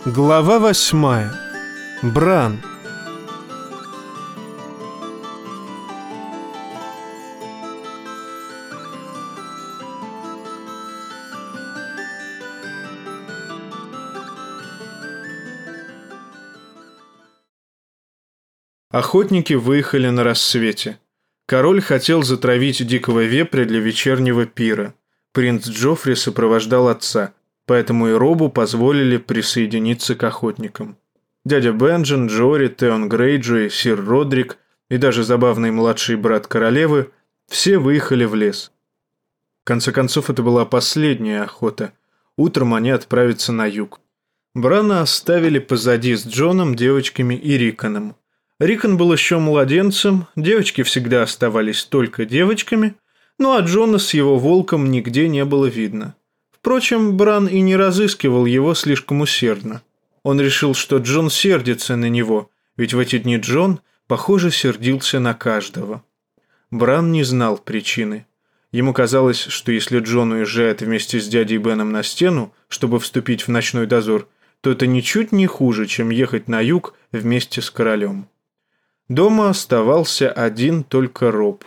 Глава 8. Бран. Охотники выехали на рассвете. Король хотел затравить дикого вепря для вечернего пира. Принц Джоффри сопровождал отца, поэтому и Робу позволили присоединиться к охотникам. Дядя Бенджин, Джори, Теон Грейджой, сир Родрик и даже забавный младший брат королевы все выехали в лес. В конце концов, это была последняя охота. Утром они отправятся на юг. Брана оставили позади с Джоном, девочками и Риконом. Рикон был еще младенцем, девочки всегда оставались только девочками, ну а Джона с его волком нигде не было видно. Впрочем, Бран и не разыскивал его слишком усердно. Он решил, что Джон сердится на него, ведь в эти дни Джон, похоже, сердился на каждого. Бран не знал причины. Ему казалось, что если Джон уезжает вместе с дядей Беном на стену, чтобы вступить в ночной дозор, то это ничуть не хуже, чем ехать на юг вместе с королем. Дома оставался один только Роб.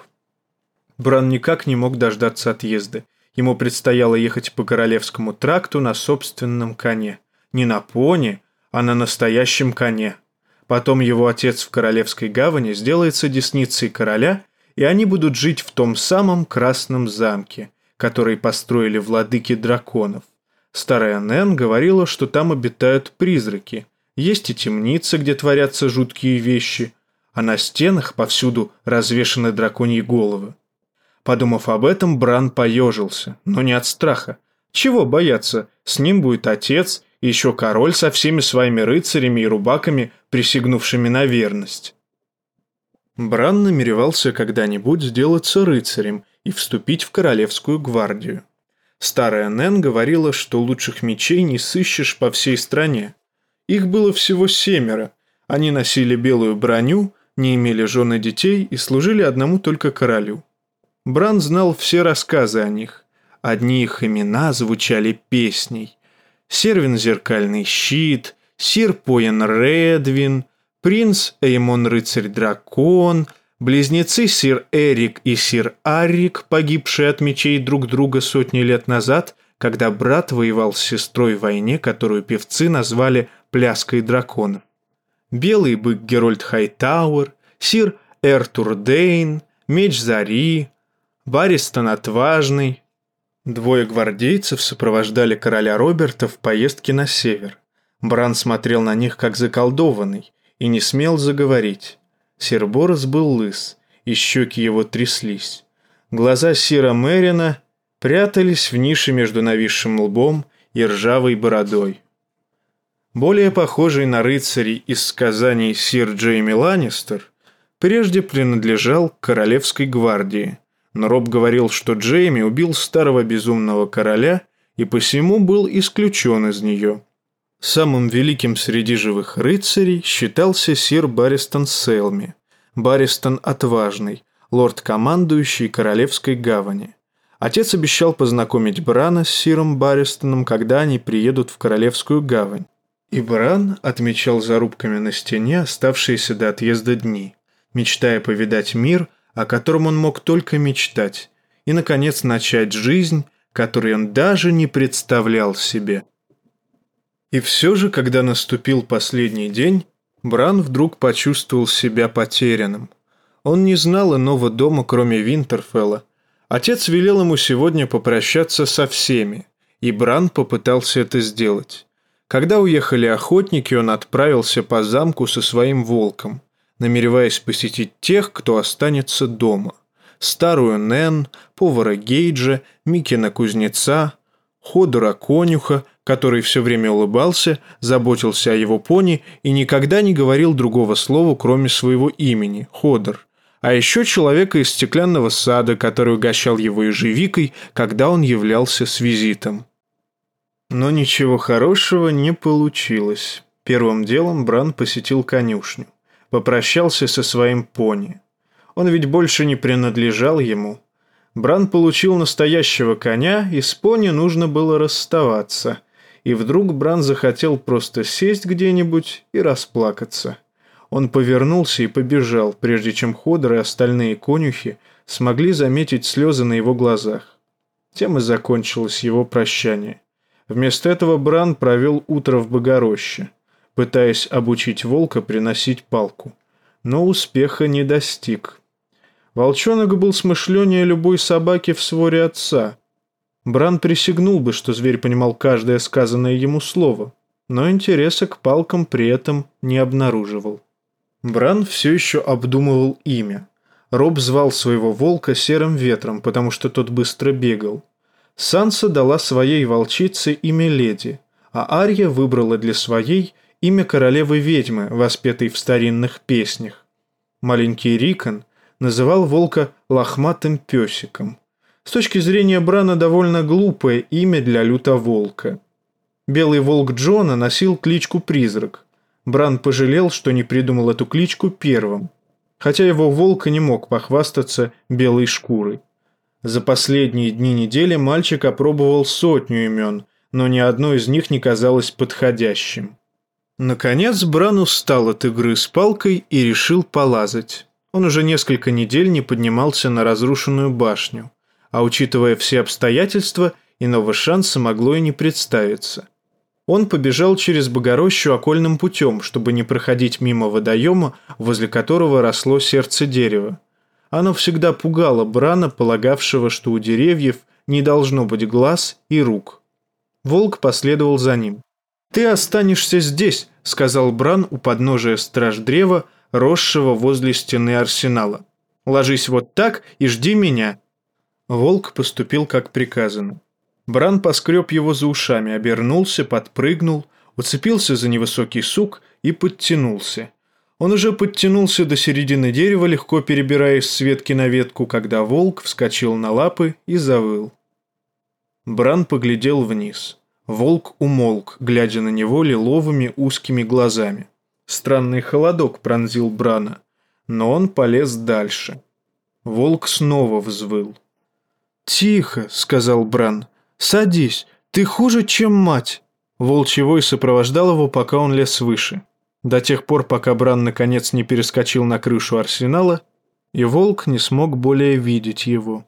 Бран никак не мог дождаться отъезда. Ему предстояло ехать по Королевскому тракту на собственном коне. Не на пони, а на настоящем коне. Потом его отец в Королевской гавани сделается десницей короля, и они будут жить в том самом красном замке, который построили владыки драконов. Старая Нэн говорила, что там обитают призраки. Есть и темница, где творятся жуткие вещи, а на стенах повсюду развешаны драконьи головы. Подумав об этом, Бран поежился, но не от страха. Чего бояться? С ним будет отец и еще король со всеми своими рыцарями и рубаками, присягнувшими на верность. Бран намеревался когда-нибудь сделаться рыцарем и вступить в королевскую гвардию. Старая Нэн говорила, что лучших мечей не сыщешь по всей стране. Их было всего 7. Они носили белую броню, не имели жен и детей и служили одному только королю. Бран знал все рассказы о них. Одни их имена звучали песней. Сервин Зеркальный Щит, сир Поян Редвин, принц Эймон Рыцарь-Дракон, близнецы сир Эрик и сир Аррик, погибшие от мечей друг друга сотни лет назад, когда брат воевал с сестрой в войне, которую певцы назвали «Пляской дракона». Белый бык Герольд Хайтауэр, сир Эртур Дейн, меч Зари, Баристон Отважный. 2 гвардейцев сопровождали короля Роберта в поездке на север. Бран смотрел на них как заколдованный и не смел заговорить. Сир Борос был лыс, и щеки его тряслись. Глаза сира Мерина прятались в нише между нависшим лбом и ржавой бородой. Более похожий на рыцарей из сказаний сир Джейми Ланнистер прежде принадлежал к королевской гвардии, но Роб говорил, что Джейми убил старого безумного короля и посему был исключен из нее. Самым великим среди живых рыцарей считался сир Баристон Селми, Баристон Отважный, лорд-командующий Королевской гавани. Отец обещал познакомить Брана с сиром Баристоном, когда они приедут в Королевскую гавань. И Бран отмечал зарубками на стене оставшиеся до отъезда дни, мечтая повидать мир, о котором он мог только мечтать, и, наконец, начать жизнь, которую он даже не представлял себе. И все же, когда наступил последний день, Бран вдруг почувствовал себя потерянным. Он не знал иного дома, кроме Винтерфелла. Отец велел ему сегодня попрощаться со всеми, и Бран попытался это сделать. Когда уехали охотники, он отправился по замку со своим волком, намереваясь посетить тех, кто останется дома. Старую Нэн, повара Гейджа, Микина кузнеца, Ходора конюха, который все время улыбался, заботился о его пони и никогда не говорил другого слова, кроме своего имени – Ходор. А еще человека из стеклянного сада, который угощал его ежевикой, когда он являлся с визитом. Но ничего хорошего не получилось. Первым делом Бран посетил конюшню. Попрощался со своим пони. Он ведь больше не принадлежал ему. Бран получил настоящего коня, и с пони нужно было расставаться. И вдруг Бран захотел просто сесть где-нибудь и расплакаться. Он повернулся и побежал, прежде чем Ходор и остальные конюхи смогли заметить слезы на его глазах. Тем и закончилось его прощание. Вместо этого Бран провел утро в Богороще, пытаясь обучить волка приносить палку. Но успеха не достиг. Волчонок был смышленнее любой собаки в своре отца. Бран присягнул бы, что зверь понимал каждое сказанное ему слово, но интереса к палкам при этом не обнаруживал. Бран все еще обдумывал имя. Роб звал своего волка Серым Ветром, потому что тот быстро бегал. Санса дала своей волчице имя Леди, а Арья выбрала для своей имя королевы-ведьмы, воспетой в старинных песнях. Маленький Рикон называл волка лохматым песиком. С точки зрения Брана довольно глупое имя для лютоволка. Белый волк Джона носил кличку Призрак. Бран пожалел, что не придумал эту кличку первым, хотя его волк и не мог похвастаться белой шкурой. За последние дни недели мальчик опробовал 100 имен, но ни одно из них не казалось подходящим. Наконец Бран устал от игры с палкой и решил полазать. Он уже несколько недель не поднимался на разрушенную башню, а учитывая все обстоятельства, иного шанса могло и не представиться. Он побежал через Богорощу окольным путем, чтобы не проходить мимо водоема, возле которого росло сердце дерева. Оно всегда пугало Брана, полагавшего, что у деревьев не должно быть глаз и рук. Волк последовал за ним. «Ты останешься здесь», — сказал Бран у подножия страждрева, росшего возле стены арсенала. «Ложись вот так и жди меня». Волк поступил как приказано. Бран поскреб его за ушами, обернулся, подпрыгнул, уцепился за невысокий сук и подтянулся. Он уже подтянулся до середины дерева, легко перебираясь с ветки на ветку, когда волк вскочил на лапы и завыл. Бран поглядел вниз. Волк умолк, глядя на него лиловыми узкими глазами. Странный холодок пронзил Брана, но он полез дальше. Волк снова взвыл. «Тихо», — сказал Бран. «Садись, ты хуже, чем мать». Волчий вой сопровождал его, пока он лез выше. До тех пор, пока Бран наконец не перескочил на крышу арсенала, и волк не смог более видеть его.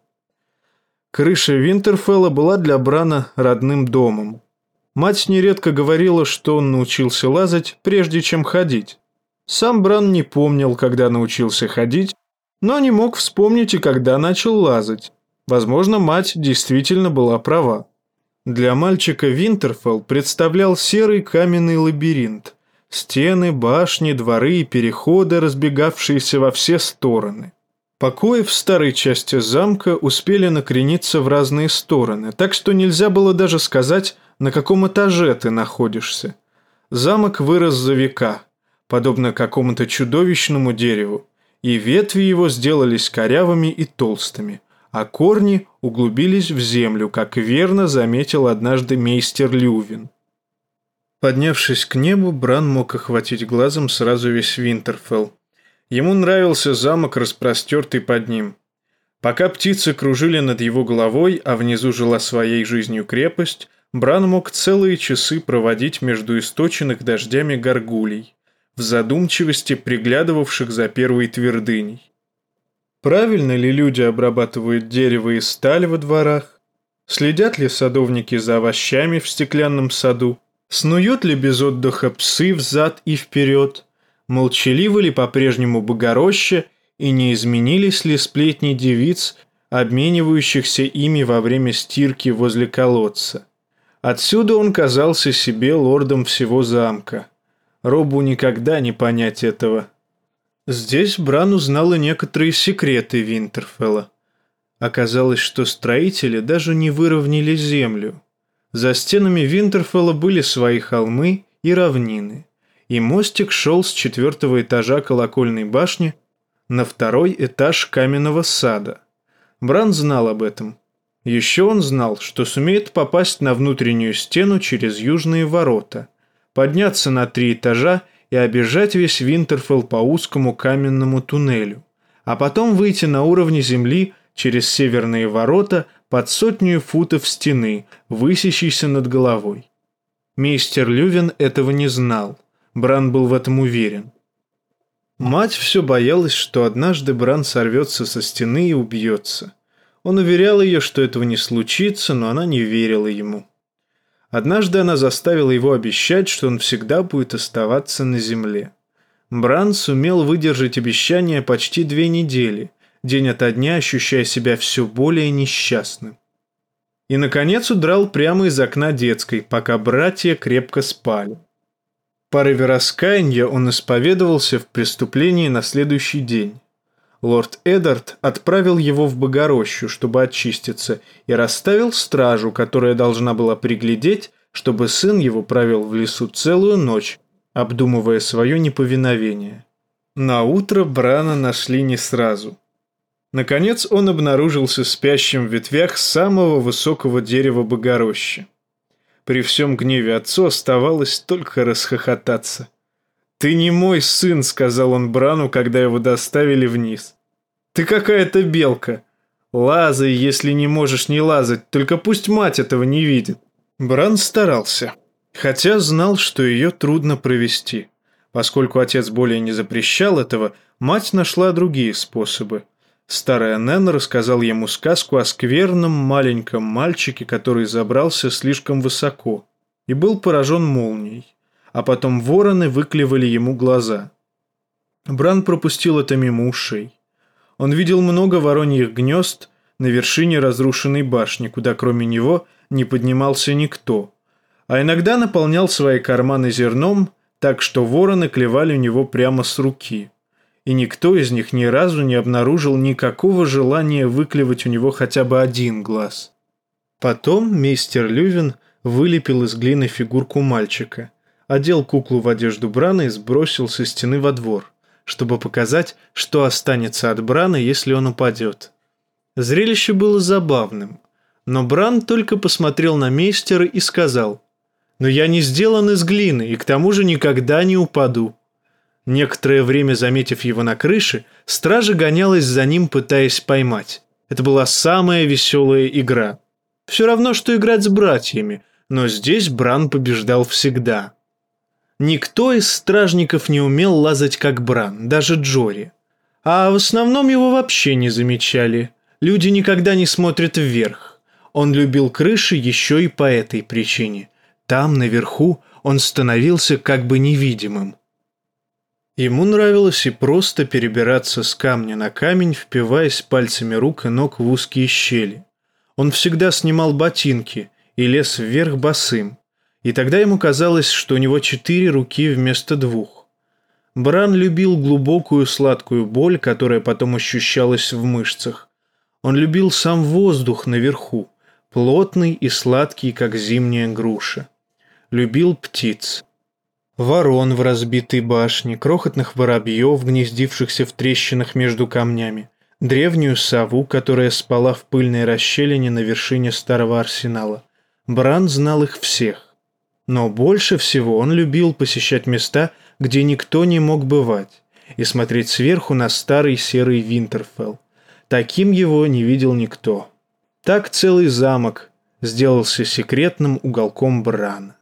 Крыша Винтерфелла была для Брана родным домом. Мать нередко говорила, что он научился лазать, прежде чем ходить. Сам Бран не помнил, когда научился ходить, но не мог вспомнить и когда начал лазать. Возможно, мать действительно была права. Для мальчика Винтерфелл представлял серый каменный лабиринт. Стены, башни, дворы и переходы, разбегавшиеся во все стороны. Покои в старой части замка успели накрениться в разные стороны, так что нельзя было даже сказать, на каком этаже ты находишься. Замок вырос за века, подобно какому-то чудовищному дереву, и ветви его сделались корявыми и толстыми, а корни углубились в землю, как верно заметил однажды мейстер Лювин. Поднявшись к небу, Бран мог охватить глазом сразу весь Винтерфелл. Ему нравился замок, распростертый под ним. Пока птицы кружили над его головой, а внизу жила своей жизнью крепость, Бран мог целые часы проводить между источенных дождями горгулей, в задумчивости приглядывавших за первой твердыней. Правильно ли люди обрабатывают дерево и сталь во дворах? Следят ли садовники за овощами в стеклянном саду? Снуют ли без отдыха псы взад и вперед? Молчаливы ли по-прежнему Богороща и не изменились ли сплетни девиц, обменивающихся ими во время стирки возле колодца? Отсюда он казался себе лордом всего замка. Робу никогда не понять этого. Здесь Бран узнал и некоторые секреты Винтерфелла. Оказалось, что строители даже не выровняли землю. За стенами Винтерфелла были свои холмы и равнины, и мостик шел с 4-го этажа колокольной башни на 2-й этаж каменного сада. Бран знал об этом. Еще он знал, что сумеет попасть на внутреннюю стену через южные ворота, подняться на 3 этажа и обежать весь Винтерфелл по узкому каменному туннелю, а потом выйти на уровне земли через северные ворота под 100 футов стены, высящейся над головой. Мейстер Лювин этого не знал. Бран был в этом уверен. Мать все боялась, что однажды Бран сорвется со стены и убьется. Он уверял ее, что этого не случится, но она не верила ему. Однажды она заставила его обещать, что он всегда будет оставаться на земле. Бран сумел выдержать обещание почти 2 недели, день ото дня ощущая себя все более несчастным. И, наконец, удрал прямо из окна детской, пока братья крепко спали. В порыве раскаяния он исповедовался в преступлении на следующий день. Лорд Эдард отправил его в Богорощу, чтобы очиститься, и расставил стражу, которая должна была приглядеть, чтобы сын его провел в лесу целую ночь, обдумывая свое неповиновение. Наутро Брана нашли не сразу. Наконец он обнаружился спящим в ветвях самого высокого дерева Богорощи. При всем гневе отцу оставалось только расхохотаться. «Ты не мой сын», — сказал он Брану, когда его доставили вниз. «Ты какая-то белка. Лазай, если не можешь не лазать, только пусть мать этого не видит». Бран старался, хотя знал, что ее трудно провести. Поскольку отец более не запрещал этого, мать нашла другие способы. Старая Нэн рассказал ему сказку о скверном маленьком мальчике, который забрался слишком высоко и был поражен молнией, а потом вороны выклевали ему глаза. Бран пропустил это мимо ушей. Он видел много вороньих гнезд на вершине разрушенной башни, куда кроме него не поднимался никто, а иногда наполнял свои карманы зерном, так что вороны клевали у него прямо с руки. И никто из них ни разу не обнаружил никакого желания выклевать у него хотя бы один глаз. Потом мейстер Лювин вылепил из глины фигурку мальчика, одел куклу в одежду Брана и сбросил со стены во двор, чтобы показать, что останется от Брана, если он упадет. Зрелище было забавным, но Бран только посмотрел на мейстера и сказал: «Но я не сделан из глины и к тому же никогда не упаду». Некоторое время, заметив его на крыше, стража гонялась за ним, пытаясь поймать. Это была самая веселая игра. Все равно, что играть с братьями, но здесь Бран побеждал всегда. Никто из стражников не умел лазать как Бран, даже Джори. А в основном его вообще не замечали. Люди никогда не смотрят вверх. Он любил крыши еще и по этой причине. Там, наверху, он становился как бы невидимым. Ему нравилось и просто перебираться с камня на камень, впиваясь пальцами рук и ног в узкие щели. Он всегда снимал ботинки и лез вверх босым, и тогда ему казалось, что у него 4 руки вместо 2. Бран любил глубокую сладкую боль, которая потом ощущалась в мышцах. Он любил сам воздух наверху, плотный и сладкий, как зимняя груша. Любил птиц. Ворон в разбитой башне, крохотных воробьев, гнездившихся в трещинах между камнями, древнюю сову, которая спала в пыльной расщелине на вершине старого арсенала. Бран знал их всех. Но больше всего он любил посещать места, где никто не мог бывать, и смотреть сверху на старый серый Винтерфелл. Таким его не видел никто. Так целый замок сделался секретным уголком Брана.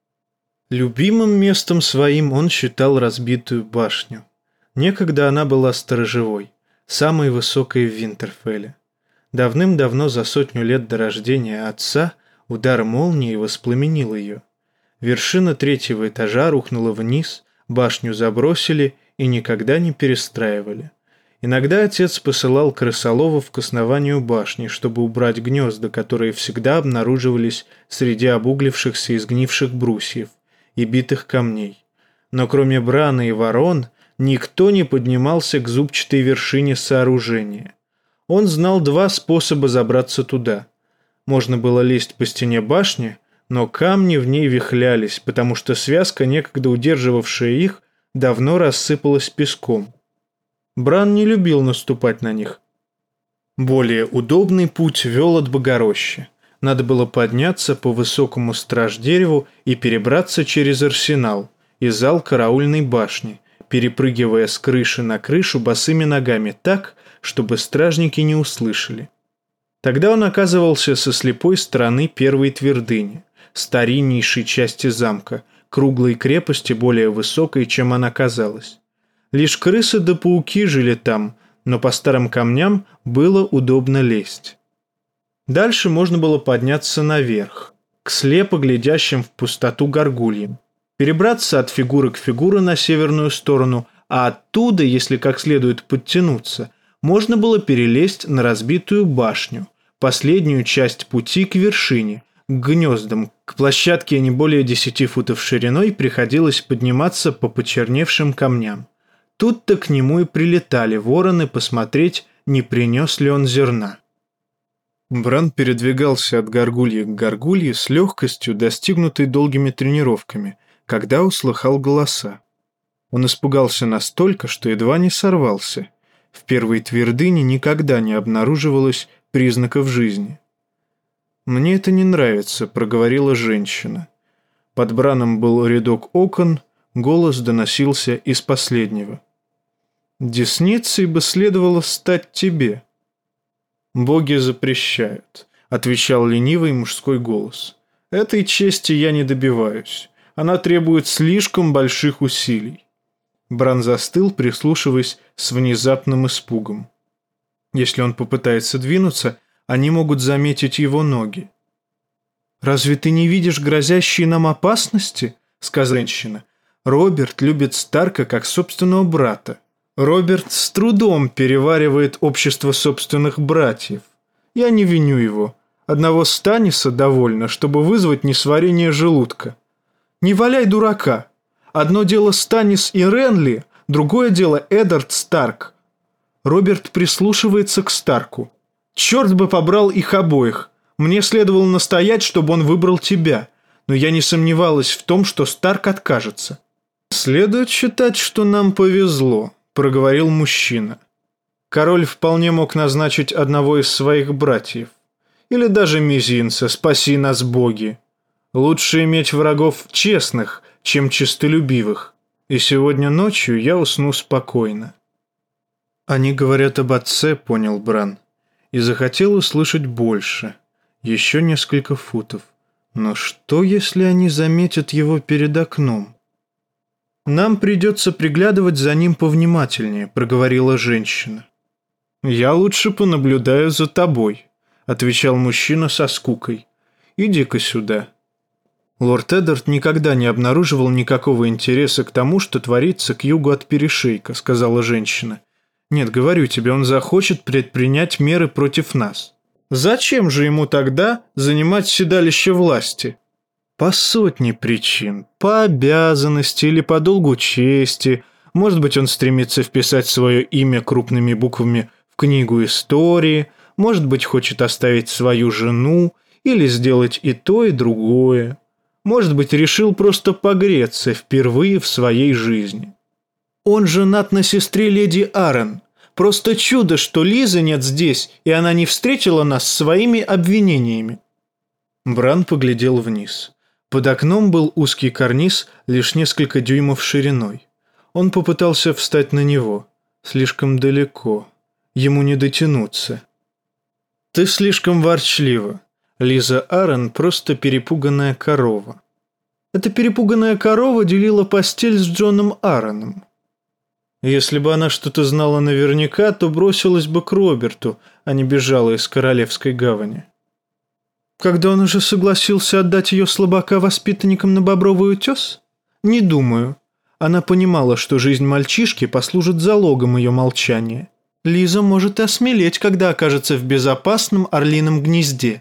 Любимым местом своим он считал разбитую башню. Некогда она была сторожевой, самой высокой в Винтерфелле. Давным-давно, за 100 лет до рождения отца, удар молнии воспламенил ее. Вершина 3-го этажа рухнула вниз, башню забросили и никогда не перестраивали. Иногда отец посылал крысоловов к основанию башни, чтобы убрать гнезда, которые всегда обнаруживались среди обуглившихся и сгнивших брусьев и битых камней. Но кроме Брана и ворон, никто не поднимался к зубчатой вершине сооружения. Он знал 2 способа забраться туда. Можно было лезть по стене башни, но камни в ней вихлялись, потому что связка, некогда удерживавшая их, давно рассыпалась песком. Бран не любил наступать на них. Более удобный путь вел от Богорощи. Надо было подняться по высокому страж-дереву и перебраться через арсенал и зал караульной башни, перепрыгивая с крыши на крышу босыми ногами так, чтобы стражники не услышали. Тогда он оказывался со слепой стороны первой твердыни, стариннейшей части замка, круглой крепости, более высокой, чем она казалась. Лишь крысы да пауки жили там, но по старым камням было удобно лезть. Дальше можно было подняться наверх, к слепо глядящим в пустоту горгульям, перебраться от фигуры к фигуре на северную сторону, а оттуда, если как следует подтянуться, можно было перелезть на разбитую башню, последнюю часть пути к вершине, к гнездам. К площадке не более 10 футов шириной приходилось подниматься по почерневшим камням. Тут-то к нему и прилетали вороны посмотреть, не принес ли он зерна. Бран передвигался от горгульи к горгулье с легкостью, достигнутой долгими тренировками, когда услыхал голоса. Он испугался настолько, что едва не сорвался. В первой твердыне никогда не обнаруживалось признаков жизни. «Мне это не нравится», — проговорила женщина. Под Браном был рядок окон, голос доносился из последнего. «Десницей бы следовало стать тебе». «Боги запрещают», — отвечал ленивый мужской голос. «Этой чести я не добиваюсь. Она требует слишком больших усилий». Бран застыл, прислушиваясь с внезапным испугом. Если он попытается двинуться, они могут заметить его ноги. «Разве ты не видишь грозящие нам опасности?» — сказала женщина. «Роберт любит Старка как собственного брата. Роберт с трудом переваривает общество собственных братьев. Я не виню его. Одного Станниса довольно, чтобы вызвать несварение желудка. Не валяй дурака. Одно дело Станнис и Ренли, другое дело Эддард Старк. Роберт прислушивается к Старку. Черт бы побрал их обоих. Мне следовало настоять, чтобы он выбрал тебя, но я не сомневалась в том, что Старк откажется». «Следует считать, что нам повезло», — проговорил мужчина. «Король вполне мог назначить одного из своих братьев. Или даже мизинца, спаси нас боги. Лучше иметь врагов честных, чем честолюбивых. И сегодня ночью я усну спокойно». «Они говорят об отце», — понял Бран, и захотел услышать больше. Еще несколько футов. Но что, если они заметят его перед окном? «Нам придется приглядывать за ним повнимательнее», — проговорила женщина. «Я лучше понаблюдаю за тобой», — отвечал мужчина со скукой. «Иди-ка сюда». Лорд Эддард никогда не обнаруживал никакого интереса к тому, что творится к югу от перешейка, — сказала женщина. «Нет, говорю тебе, он захочет предпринять меры против нас. Зачем же ему тогда занимать седалище власти? По сотне причин. По обязанности или по долгу чести. Может быть, он стремится вписать свое имя крупными буквами в книгу истории. Может быть, хочет оставить свою жену или сделать и то, и другое. Может быть, решил просто погреться впервые в своей жизни. Он женат на сестре леди Аррен. Просто чудо, что Лизы нет здесь, и она не встретила нас своими обвинениями». Бран поглядел вниз. Под окном был узкий карниз, лишь несколько дюймов шириной. Он попытался встать на него. Слишком далеко. Ему не дотянуться. «Ты слишком ворчлива. Лиза Аррен просто перепуганная корова». Эта перепуганная корова делила постель с Джоном Арреном. Если бы она что-то знала наверняка, то бросилась бы к Роберту, а не бежала из Королевской гавани. Когда он уже согласился отдать ее слабака воспитанникам на Бобровый утес? Не думаю. Она понимала, что жизнь мальчишки послужит залогом ее молчания. Лиза может и осмелеть, когда окажется в безопасном орлином гнезде.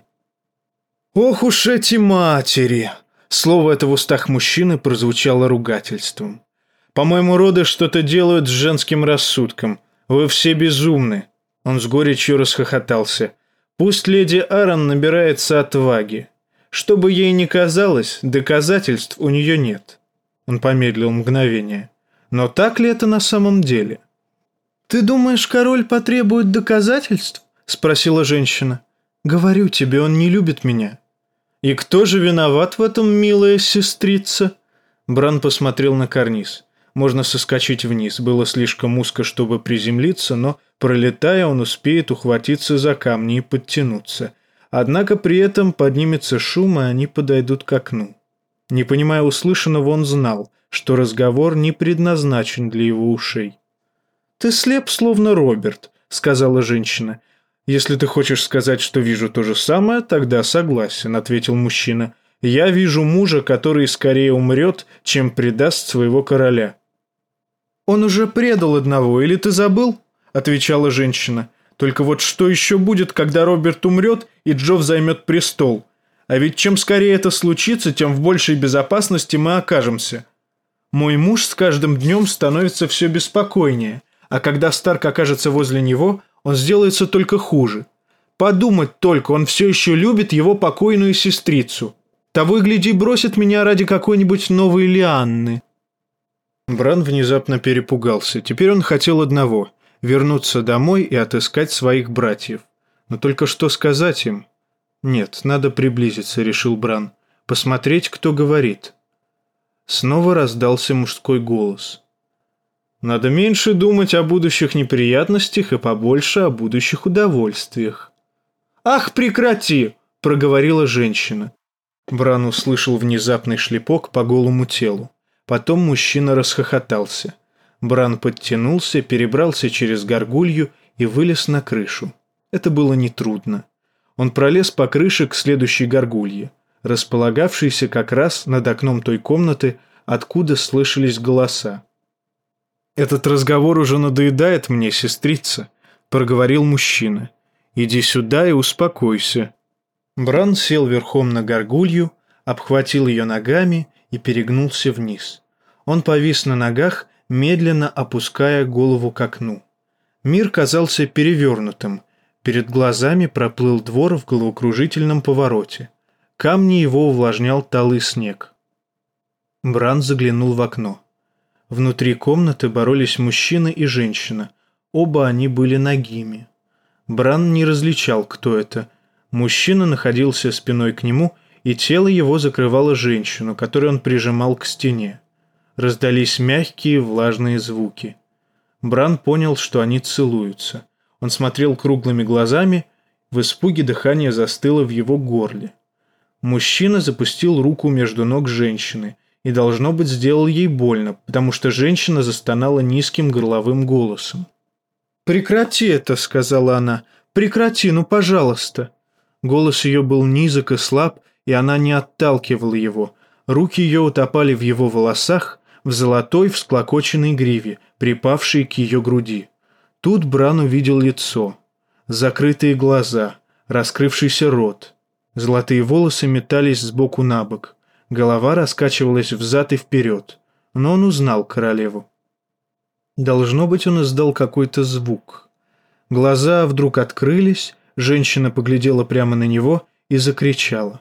«Ох уж эти матери!» Слово это в устах мужчины прозвучало ругательством. «По-моему, роды что-то делают с женским рассудком. Вы все безумны». Он с горечью расхохотался. «Пусть леди Аррен набирается отваги. Что бы ей ни казалось, доказательств у нее нет». Он помедлил мгновение. «Но так ли это на самом деле?» «Ты думаешь, король потребует доказательств?» — спросила женщина. «Говорю тебе, он не любит меня». «И кто же виноват в этом, милая сестрица?» Бран посмотрел на карниз. Можно соскочить вниз. Было слишком узко, чтобы приземлиться, но, пролетая, он успеет ухватиться за камни и подтянуться. Однако при этом поднимется шум, и они подойдут к окну. Не понимая услышанного, он знал, что разговор не предназначен для его ушей. «Ты слеп, словно Роберт», — сказала женщина. «Если ты хочешь сказать, что вижу то же самое, тогда согласен», — ответил мужчина. «Я вижу мужа, который скорее умрет, чем предаст своего короля». «Он уже предал одного, или ты забыл?» — отвечала женщина. «Только вот что еще будет, когда Роберт умрет и Джофф займет престол? А ведь чем скорее это случится, тем в большей безопасности мы окажемся. Мой муж с каждым днем становится все беспокойнее, а когда Старк окажется возле него, он сделается только хуже. Подумать только, он все еще любит его покойную сестрицу. Того и гляди, бросит меня ради какой-нибудь новой Лианны». Бран внезапно перепугался. Теперь он хотел одного – вернуться домой и отыскать своих братьев. Но только что сказать им? «Нет, надо приблизиться», – решил Бран. «Посмотреть, кто говорит». Снова раздался мужской голос. «Надо меньше думать о будущих неприятностях и побольше о будущих удовольствиях». «Ах, прекрати!» – проговорила женщина. Бран услышал внезапный шлепок по голому телу. Потом мужчина расхохотался. Бран подтянулся, перебрался через горгулью и вылез на крышу. Это было нетрудно. Он пролез по крыше к следующей горгулье, располагавшейся как раз над окном той комнаты, откуда слышались голоса. «Этот разговор уже надоедает мне, сестрица», — проговорил мужчина. «Иди сюда и успокойся». Бран сел верхом на горгулью, обхватил ее ногами и перегнулся вниз. Он повис на ногах, медленно опуская голову к окну. Мир казался перевернутым. Перед глазами проплыл двор в головокружительном повороте. Камни его увлажнял талый снег. Бран заглянул в окно. Внутри комнаты боролись мужчина и женщина. Оба они были нагими. Бран не различал, кто это. Мужчина находился спиной к нему, и тело его закрывало женщину, которую он прижимал к стене. Раздались мягкие влажные звуки. Бран понял, что они целуются. Он смотрел круглыми глазами, в испуге дыхание застыло в его горле. Мужчина запустил руку между ног женщины и, должно быть, сделал ей больно, потому что женщина застонала низким горловым голосом. «Прекрати это», — сказала она. «Прекрати, ну, пожалуйста». Голос ее был низок и слаб, и она не отталкивала его. Руки ее утопали в его волосах, в золотой всклокоченной гриве, припавшей к ее груди. Тут Бран увидел лицо. Закрытые глаза, раскрывшийся рот. Золотые волосы метались сбоку на бок. Голова раскачивалась взад и вперед. Но он узнал королеву. Должно быть, он издал какой-то звук. Глаза вдруг открылись, женщина поглядела прямо на него и закричала.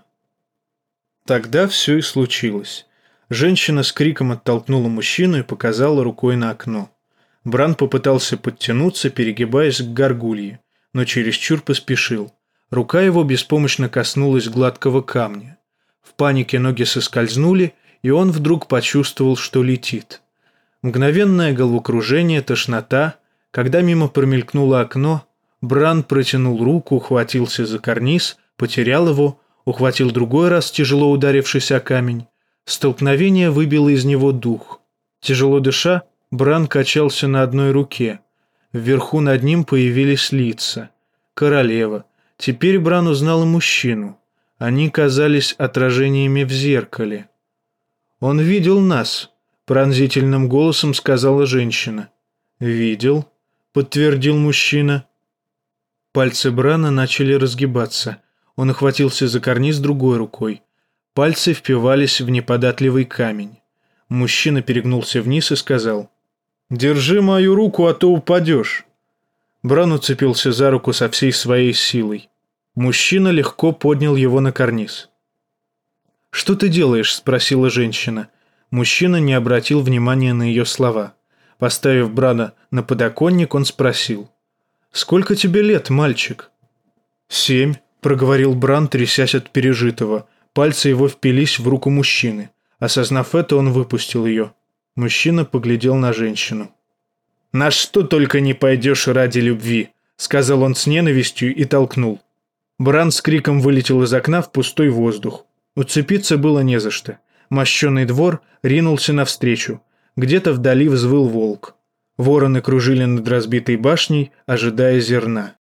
Тогда все и случилось. Женщина с криком оттолкнула мужчину и показала рукой на окно. Бран попытался подтянуться, перегибаясь к горгулье, но чересчур поспешил. Рука его беспомощно коснулась гладкого камня. В панике ноги соскользнули, и он вдруг почувствовал, что летит. Мгновенное головокружение, тошнота. Когда мимо промелькнуло окно, Бран протянул руку, ухватился за карниз, потерял его, ухватил другой раз, тяжело ударившись о камень. Столкновение выбило из него дух. Тяжело дыша, Бран качался на одной руке. Вверху над ним появились лица. Королева. Теперь Бран узнал и мужчину. Они казались отражениями в зеркале. «Он видел нас», — пронзительным голосом сказала женщина. «Видел», — подтвердил мужчина. Пальцы Брана начали разгибаться. Он охватился за карниз другой рукой. Пальцы впивались в неподатливый камень. Мужчина перегнулся вниз и сказал: «Держи мою руку, а то упадешь». Бран уцепился за руку со всей своей силой. Мужчина легко поднял его на карниз. «Что ты делаешь?» – спросила женщина. Мужчина не обратил внимания на ее слова. Поставив Брана на подоконник, он спросил: «Сколько тебе лет, мальчик?» «7», – проговорил Бран, трясясь от пережитого. Пальцы его впились в руку мужчины. Осознав это, он выпустил ее. Мужчина поглядел на женщину. «На что только не пойдешь ради любви», — сказал он с ненавистью и толкнул. Бран с криком вылетел из окна в пустой воздух. Уцепиться было не за что. Мощеный двор ринулся навстречу. Где-то вдали взвыл волк. Вороны кружили над разбитой башней, ожидая зерна.